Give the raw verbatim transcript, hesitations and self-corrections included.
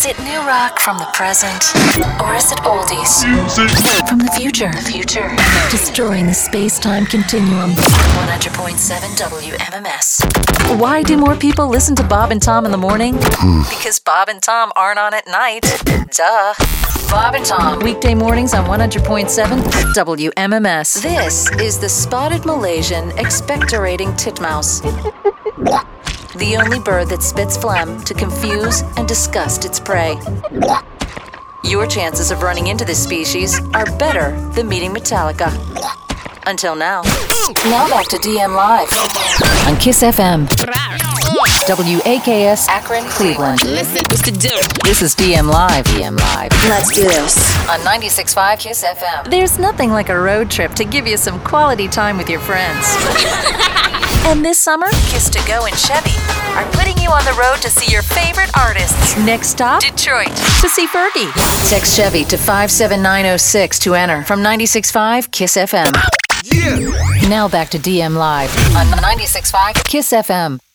Is it new rock from the present? Or is it oldies from the future? The future. Destroying the space-time continuum. one hundred point seven W M M S. Why do more people listen to Bob and Tom in the morning? Because Bob and Tom aren't on at night. Duh. Bob and Tom, weekday mornings on one hundred point seven W M M S. This is the spotted Malaysian expectorating titmouse. The only bird that spits phlegm to confuse and disgust its prey. Your chances of running into this species are better than meeting Metallica. Until now. Now back to D M Live on Kiss F M. W A K S Akron, Cleveland. Listen, what's the deal? This is D M Live. D M Live. Let's do this. On ninety-six point five Kiss F M. There's nothing like a road trip to give you some quality time with your friends. And this summer, Kiss to Go and Chevy are putting you on the road to see your favorite artists. Next stop, Detroit, to see Fergie. Text Chevy to five seven nine oh six to enter from ninety-six point five Kiss F M. Yeah. Now back to D M Live on ninety-six point five Kiss F M.